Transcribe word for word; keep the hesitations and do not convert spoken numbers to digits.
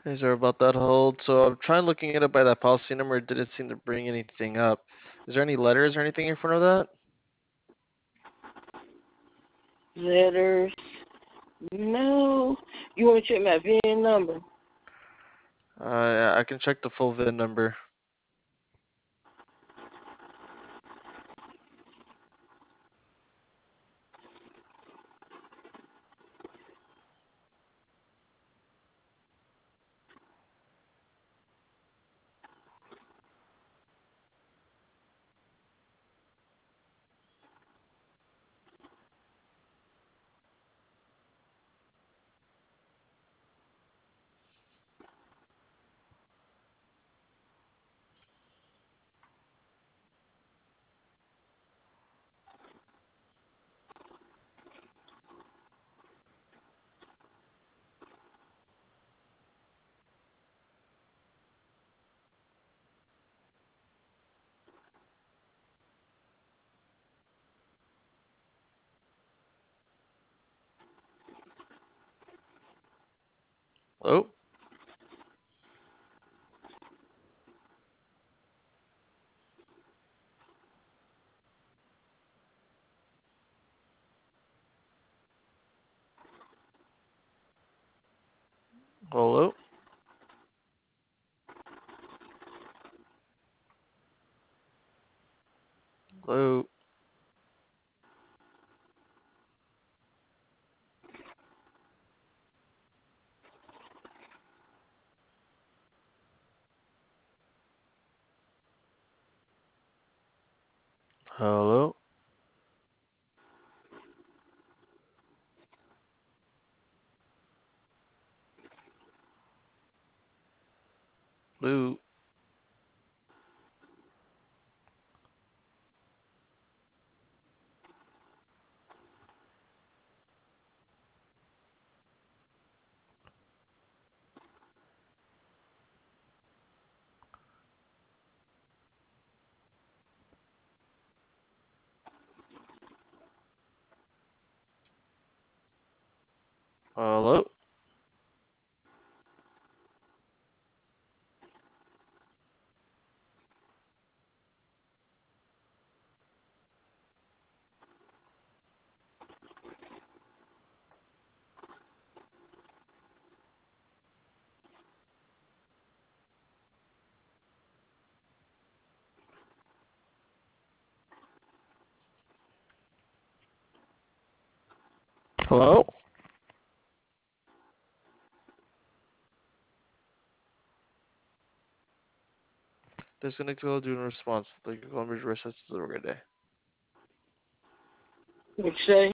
Hey, sorry about that hold. So I'm trying looking it up by that policy number. It didn't seem to bring anything up. Is there any letters or anything in front of that? Letters. No. You want to check my V I N number? Uh, I can check the full V I N number. Hello? Hello? Hello? Hello? Hello? Hello? Hello? Disconnect call due to response. The Columbia rest of the day. What you say?